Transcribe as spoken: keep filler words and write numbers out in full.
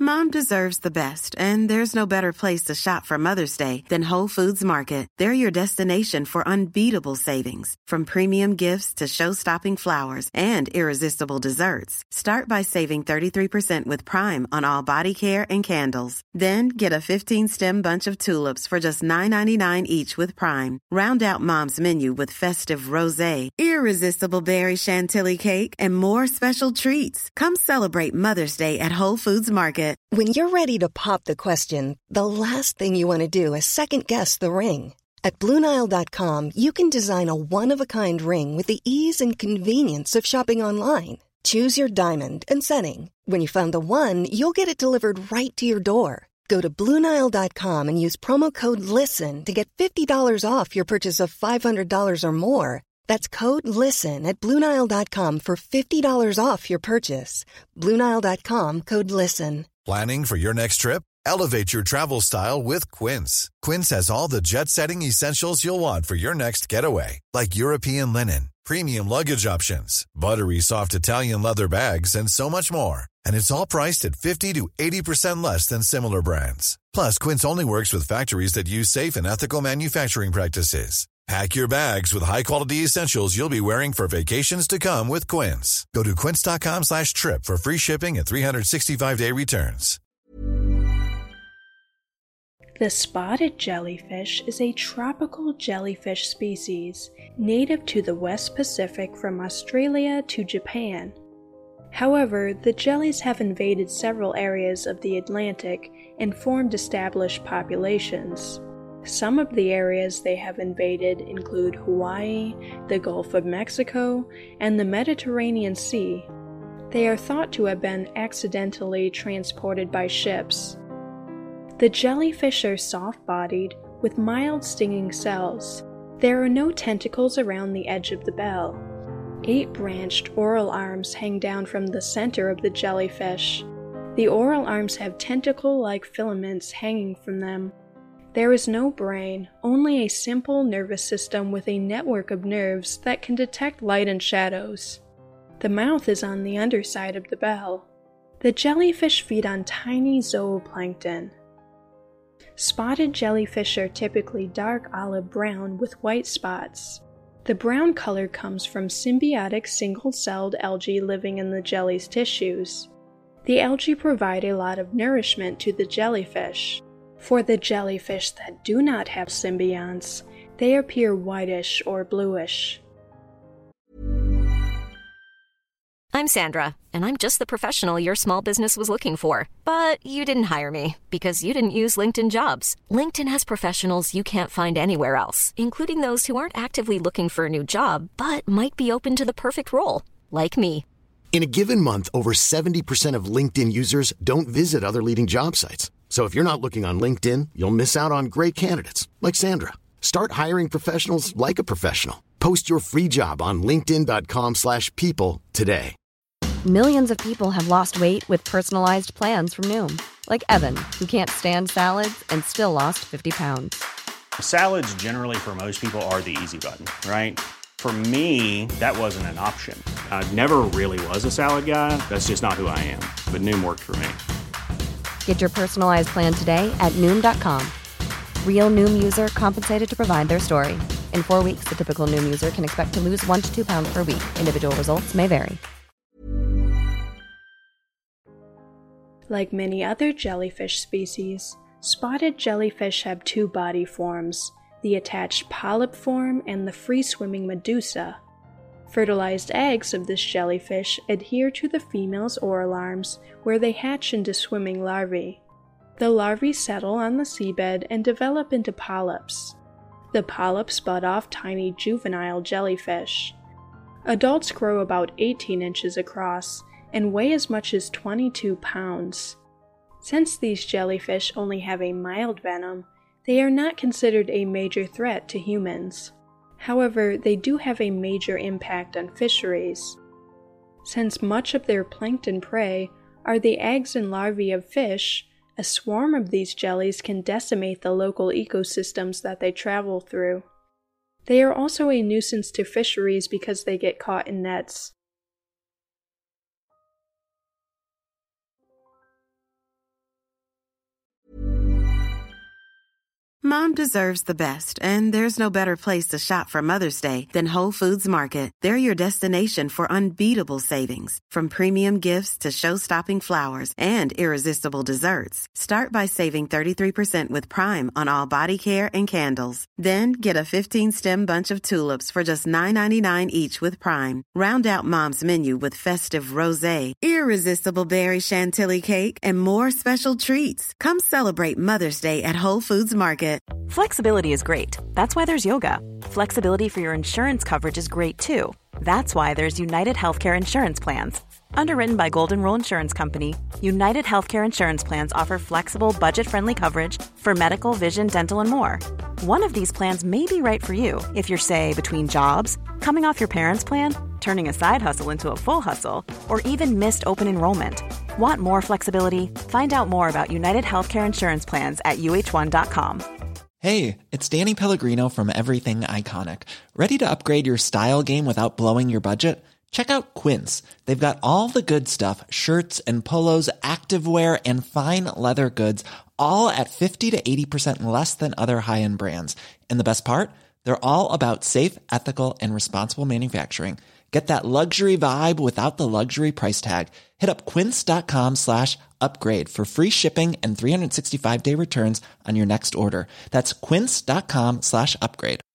Mom deserves the best, and there's no better place to shop for Mother's Day than Whole Foods Market. They're your destination for unbeatable savings, from premium gifts to show-stopping flowers and irresistible desserts. Start by saving thirty-three percent with Prime on all body care and candles. Then get a fifteen-stem bunch of tulips for just nine ninety-nine each with Prime. Round out Mom's menu with festive rosé, irresistible berry chantilly cake, and more special treats. Come celebrate Mother's Day at Whole Foods Market. When you're ready to pop the question, the last thing you want to do is second-guess the ring. At Blue Nile dot com, you can design a one-of-a-kind ring with the ease and convenience of shopping online. Choose your diamond and setting. When you find the one, you'll get it delivered right to your door. Go to Blue Nile dot com and use promo code LISTEN to get fifty dollars off your purchase of five hundred dollars or more. That's code LISTEN at Blue Nile dot com for fifty dollars off your purchase. Blue Nile dot com, code LISTEN. Planning for your next trip? Elevate your travel style with Quince. Quince has all the jet-setting essentials you'll want for your next getaway, like European linen, premium luggage options, buttery soft Italian leather bags, and so much more. And it's all priced at fifty to eighty percent less than similar brands. Plus, Quince only works with factories that use safe and ethical manufacturing practices. Pack your bags with high-quality essentials you'll be wearing for vacations to come with Quince. Go to quince.com slash trip for free shipping and three sixty-five day returns. The spotted jellyfish is a tropical jellyfish species native to the West Pacific from Australia to Japan. However, the jellies have invaded several areas of the Atlantic and formed established populations. Some of the areas they have invaded include Hawaii, the Gulf of Mexico, and the Mediterranean Sea. They are thought to have been accidentally transported by ships. The jellyfish are soft-bodied, with mild stinging cells. There are no tentacles around the edge of the bell. Eight branched oral arms hang down from the center of the jellyfish. The oral arms have tentacle-like filaments hanging from them. There is no brain, only a simple nervous system with a network of nerves that can detect light and shadows. The mouth is on the underside of the bell. The jellyfish feed on tiny zooplankton. Spotted jellyfish are typically dark olive brown with white spots. The brown color comes from symbiotic single-celled algae living in the jelly's tissues. The algae provide a lot of nourishment to the jellyfish. For the jellyfish that do not have symbionts, they appear whitish or bluish. I'm Sandra, and I'm just the professional your small business was looking for. But you didn't hire me because you didn't use LinkedIn Jobs. LinkedIn has professionals you can't find anywhere else, including those who aren't actively looking for a new job, but might be open to the perfect role, like me. In a given month, over seventy percent of LinkedIn users don't visit other leading job sites. So if you're not looking on LinkedIn, you'll miss out on great candidates like Sandra. Start hiring professionals like a professional. Post your free job on linkedin.com slash people today. Millions of people have lost weight with personalized plans from Noom. Like Evan, who can't stand salads and still lost fifty pounds. Salads generally for most people are the easy button, right? For me, that wasn't an option. I never really was a salad guy. That's just not who I am. But Noom worked for me. Get your personalized plan today at Noom dot com. Real Noom user compensated to provide their story. In four weeks, the typical Noom user can expect to lose one to two pounds per week. Individual results may vary. Like many other jellyfish species, spotted jellyfish have two body forms, the attached polyp form and the free-swimming medusa. Fertilized eggs of this jellyfish adhere to the female's oral arms, where they hatch into swimming larvae. The larvae settle on the seabed and develop into polyps. The polyps bud off tiny juvenile jellyfish. Adults grow about eighteen inches across and weigh as much as twenty-two pounds. Since these jellyfish only have a mild venom, they are not considered a major threat to humans. However, they do have a major impact on fisheries. Since much of their plankton prey are the eggs and larvae of fish, a swarm of these jellies can decimate the local ecosystems that they travel through. They are also a nuisance to fisheries because they get caught in nets. Mom deserves the best, and there's no better place to shop for Mother's Day than Whole Foods Market. They're your destination for unbeatable savings, from premium gifts to show-stopping flowers and irresistible desserts. Start by saving thirty-three percent with Prime on all body care and candles. Then get a fifteen-stem bunch of tulips for just nine ninety-nine each with Prime. Round out Mom's menu with festive rosé, irresistible berry chantilly cake, and more special treats. Come celebrate Mother's Day at Whole Foods Market. Flexibility is great. That's why there's yoga. Flexibility for your insurance coverage is great too. That's why there's United Healthcare Insurance Plans. Underwritten by Golden Rule Insurance Company, United Healthcare Insurance Plans offer flexible, budget-friendly coverage for medical, vision, dental, and more. One of these plans may be right for you if you're, say, between jobs, coming off your parents' plan, turning a side hustle into a full hustle, or even missed open enrollment. Want more flexibility? Find out more about United Healthcare Insurance Plans at U H one dot com. Hey, it's Danny Pellegrino from Everything Iconic. Ready to upgrade your style game without blowing your budget? Check out Quince. They've got all the good stuff, shirts and polos, activewear, and fine leather goods, all at fifty to eighty percent less than other high-end brands. And the best part? They're all about safe, ethical, and responsible manufacturing. Get that luxury vibe without the luxury price tag. Hit up quince.com slash upgrade for free shipping and three sixty-five day returns on your next order. That's quince.com slash upgrade.